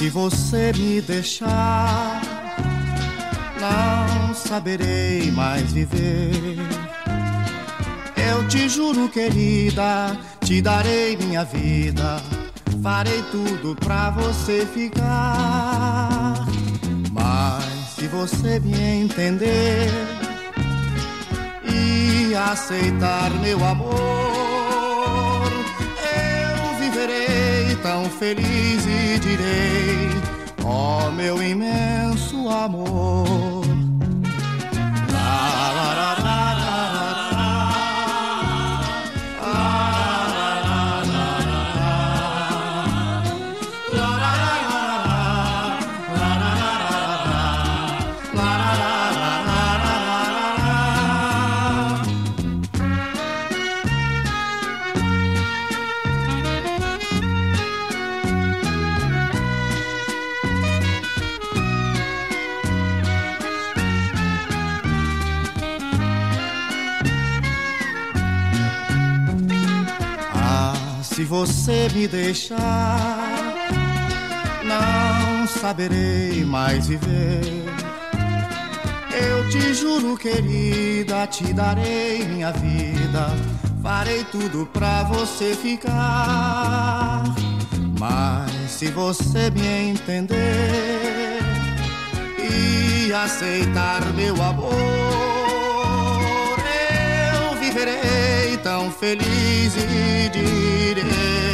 Se você me deixar, não saberei mais viver. Eu te juro, querida, te darei minha vida. Farei tudo pra você ficar. Mas se você me entender e aceitar meu amor, eu viverei tão feliz e direi: ó, meu imenso amor. La, la, la, la. Se você me deixar, não saberei mais viver. Eu te juro, querida, te darei minha vida. Farei tudo pra você ficar. Mas se você me entender e aceitar meu amor, eu viverei tão feliz e direi: